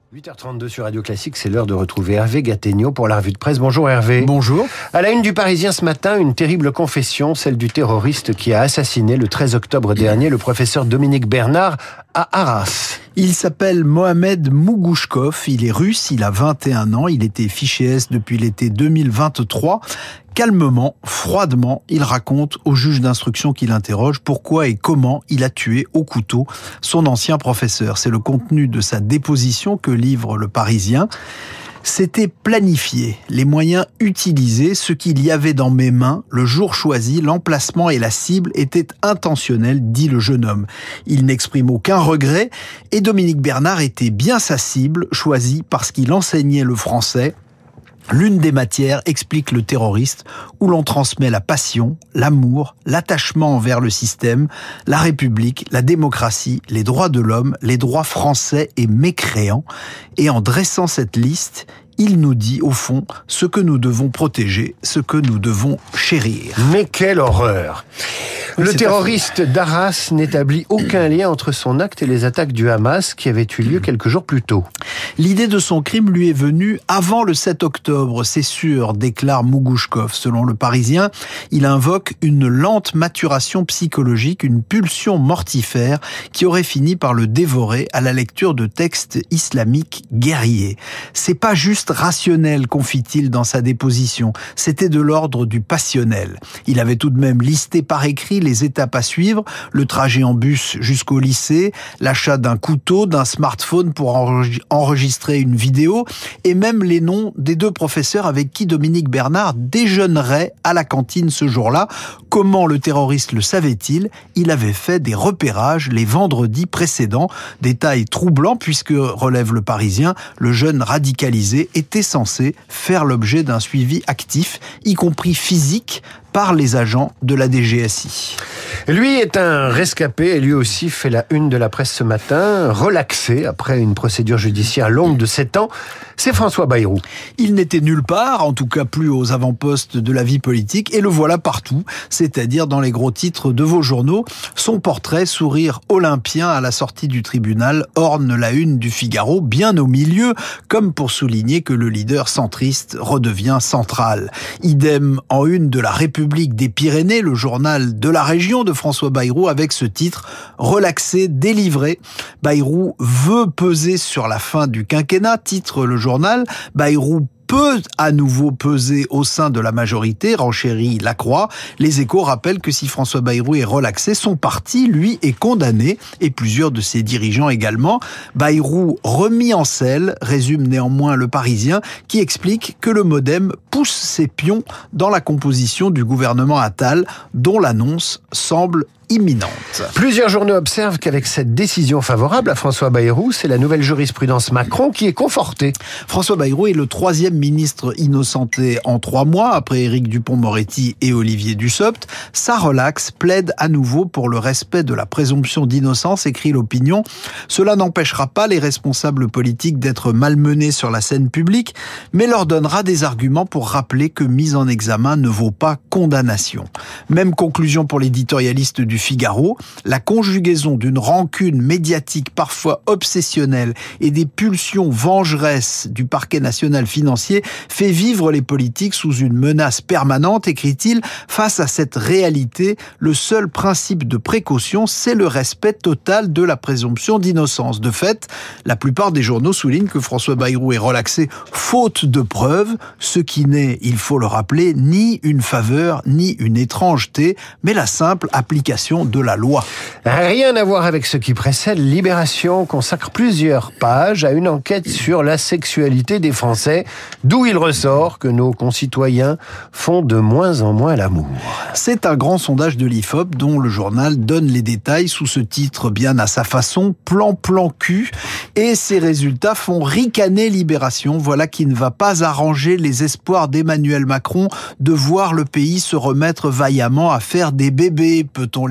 8h32 sur Radio Classique, c'est l'heure de retrouver Hervé Gattegno pour la revue de presse. Bonjour Hervé. Bonjour. À la une du Parisien ce matin, une terrible confession, celle du terroriste qui a assassiné le 13 octobre dernier le professeur Dominique Bernard à Arras. Il s'appelle Mohamed Mougouchkov, il est russe, il a 21 ans, il était fiché S depuis l'été 2023. Calmement, froidement, il raconte au juge d'instruction qui l'interroge pourquoi et comment il a tué au couteau son ancien professeur. C'est le contenu de sa déposition que livre le Parisien. C'était planifié, les moyens utilisés, ce qu'il y avait dans mes mains, le jour choisi, l'emplacement et la cible étaient intentionnels, dit le jeune homme. Il n'exprime aucun regret et Dominique Bernard était bien sa cible, choisie parce qu'il enseignait le français. L'une des matières, explique le terroriste, où l'on transmet la passion, l'amour, l'attachement envers le système, la République, la démocratie, les droits de l'homme, les droits français et mécréants. Et en dressant cette liste, il nous dit, au fond, ce que nous devons protéger, ce que nous devons chérir. Mais quelle horreur! Le terroriste d'Arras n'établit aucun lien entre son acte et les attaques du Hamas qui avaient eu lieu quelques jours plus tôt. L'idée de son crime lui est venue avant le 7 octobre, c'est sûr, déclare Mougouchkov. Selon le Parisien, il invoque une lente maturation psychologique, une pulsion mortifère qui aurait fini par le dévorer à la lecture de textes islamiques guerriers. C'est pas juste rationnel, confie-t-il dans sa déposition, c'était de l'ordre du passionnel. Il avait tout de même listé par écrit les étapes à suivre, le trajet en bus jusqu'au lycée, l'achat d'un couteau, d'un smartphone pour enregistrer une vidéo, et même les noms des deux professeurs avec qui Dominique Bernard déjeunerait à la cantine ce jour-là. Comment le terroriste le savait-il? Il avait fait des repérages les vendredis précédents. Détail troublant puisque, relève le Parisien, le jeune radicalisé était censé faire l'objet d'un suivi actif, y compris physique, par les agents de la DGSI. Lui est un rescapé et lui aussi fait la une de la presse ce matin, relaxé après une procédure judiciaire longue de 7 ans. C'est François Bayrou. Il n'était nulle part, en tout cas plus aux avant-postes de la vie politique, et le voilà partout, c'est-à-dire dans les gros titres de vos journaux. Son portrait, sourire olympien à la sortie du tribunal, orne la une du Figaro, bien au milieu, comme pour souligner que le leader centriste redevient central. Idem en une de la République des Pyrénées, le journal de la région de François Bayrou, avec ce titre « Relaxé, délivré ». Bayrou veut peser sur la fin du quinquennat, titre le journal. Bayrou peut à nouveau peser au sein de la majorité, renchérit Lacroix. Les Échos rappellent que si François Bayrou est relaxé, son parti, lui, est condamné, et plusieurs de ses dirigeants également. Bayrou remis en selle, résume néanmoins le Parisien, qui explique que le MoDem pousse ses pions dans la composition du gouvernement Attal, dont l'annonce semble imminente. Plusieurs journaux observent qu'avec cette décision favorable à François Bayrou, c'est la nouvelle jurisprudence Macron qui est confortée. François Bayrou est le 3e ministre innocenté en 3 mois, après Éric Dupond-Moretti et Olivier Dussopt. Ça relaxe, plaide à nouveau pour le respect de la présomption d'innocence, écrit l'Opinion. Cela n'empêchera pas les responsables politiques d'être malmenés sur la scène publique, mais leur donnera des arguments pour rappeler que mise en examen ne vaut pas condamnation. Même conclusion pour l'éditorialiste du Figaro, la conjugaison d'une rancune médiatique parfois obsessionnelle et des pulsions vengeresses du parquet national financier fait vivre les politiques sous une menace permanente, écrit-il. Face à cette réalité, le seul principe de précaution, c'est le respect total de la présomption d'innocence. De fait, la plupart des journaux soulignent que François Bayrou est relaxé faute de preuves, ce qui n'est, il faut le rappeler, ni une faveur, ni une étrangeté, mais la simple application de la loi. Rien à voir avec ce qui précède. Libération consacre plusieurs pages à une enquête sur la sexualité des Français, d'où il ressort que nos concitoyens font de moins en moins l'amour. C'est un grand sondage de l'IFOP dont le journal donne les détails sous ce titre bien à sa façon, plan cul, et ces résultats font ricaner Libération. Voilà qui ne va pas arranger les espoirs d'Emmanuel Macron de voir le pays se remettre vaillamment à faire des bébés, peut-on lire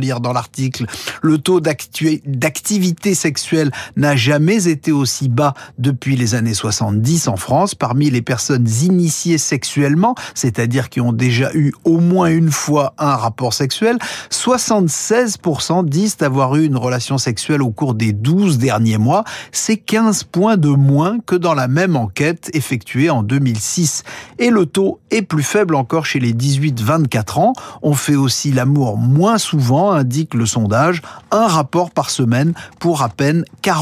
lire dans l'article. Le taux d'activité sexuelle n'a jamais été aussi bas depuis les années 70 en France. Parmi les personnes initiées sexuellement, c'est-à-dire qui ont déjà eu au moins une fois un rapport sexuel, 76% disent avoir eu une relation sexuelle au cours des 12 derniers mois. C'est 15 points de moins que dans la même enquête effectuée en 2006. Et le taux est plus faible encore chez les 18-24 ans. On fait aussi l'amour moins souvent, indique le sondage. Un rapport par semaine pour à peine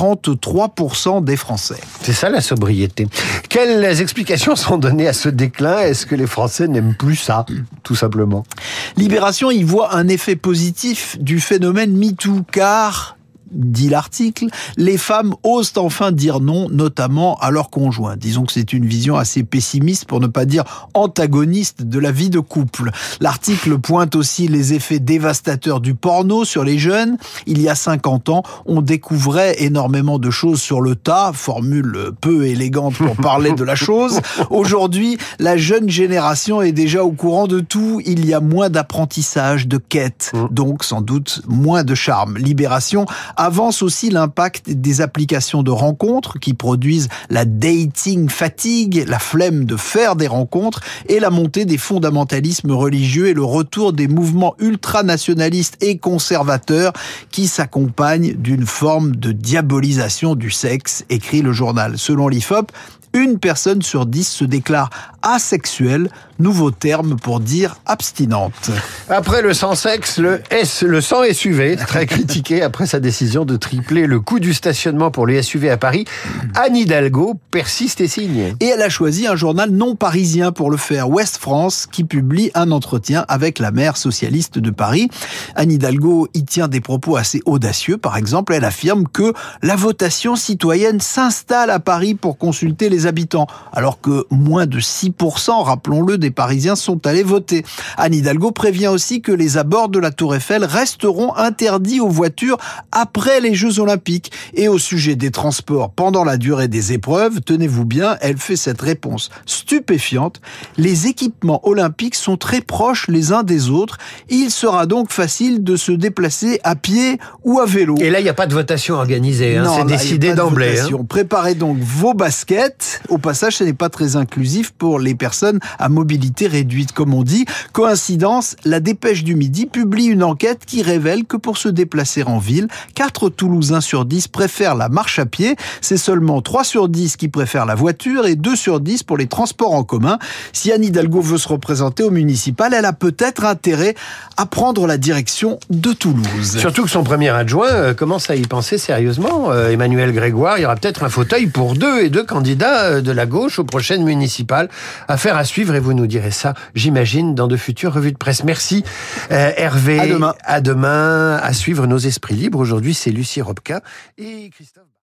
43% des Français. C'est ça la sobriété. Quelles explications sont données à ce déclin? Est-ce que les Français n'aiment plus ça, tout simplement? Libération y voit un effet positif du phénomène MeToo, car, dit l'article, les femmes osent enfin dire non, notamment à leur conjoint. Disons que c'est une vision assez pessimiste, pour ne pas dire antagoniste, de la vie de couple. L'article pointe aussi les effets dévastateurs du porno sur les jeunes. Il y a 50 ans, on découvrait énormément de choses sur le tas, formule peu élégante pour parler de la chose. Aujourd'hui, la jeune génération est déjà au courant de tout. Il y a moins d'apprentissage, de quête, donc sans doute moins de charme. Libération avance aussi l'impact des applications de rencontres qui produisent la dating fatigue, la flemme de faire des rencontres, et la montée des fondamentalismes religieux et le retour des mouvements ultranationalistes et conservateurs qui s'accompagnent d'une forme de diabolisation du sexe, écrit le journal. Selon l'IFOP, une personne sur 10 se déclare asexuelle, nouveau terme pour dire abstinente. Après le sans-sexe, le sans SUV, très critiqué après sa décision de tripler le coût du stationnement pour les SUV à Paris, Anne Hidalgo persiste et signe. Et elle a choisi un journal non parisien pour le faire, Ouest France, qui publie un entretien avec la maire socialiste de Paris. Anne Hidalgo y tient des propos assez audacieux. Par exemple, elle affirme que la votation citoyenne s'installe à Paris pour consulter les habitants, alors que moins de 6%, rappelons-le, des Parisiens sont allés voter. Anne Hidalgo prévient aussi que les abords de la Tour Eiffel resteront interdits aux voitures après les Jeux Olympiques. Et au sujet des transports pendant la durée des épreuves, tenez-vous bien, elle fait cette réponse stupéfiante. Les équipements olympiques sont très proches les uns des autres. Il sera donc facile de se déplacer à pied ou à vélo. Et là, il n'y a pas de votation organisée, Non, c'est décidé d'emblée. Préparez donc vos baskets. Au passage, ce n'est pas très inclusif pour les personnes à mobilité réduite, comme on dit. Coïncidence, la Dépêche du Midi publie une enquête qui révèle que pour se déplacer en ville, 4 Toulousains sur 10 préfèrent la marche à pied. C'est seulement 3 sur 10 qui préfèrent la voiture et 2 sur 10 pour les transports en commun. Si Anne Hidalgo veut se représenter au municipal, elle a peut-être intérêt à prendre la direction de Toulouse. Surtout que son premier adjoint commence à y penser sérieusement. Emmanuel Grégoire, il y aura peut-être un fauteuil pour deux candidats de la gauche aux prochaines municipales. Affaire à suivre, et vous nous direz ça, j'imagine, dans de futures revues de presse. Merci Hervé. À demain. À demain. À suivre nos esprits libres. Aujourd'hui, c'est Lucie Robka et Christophe.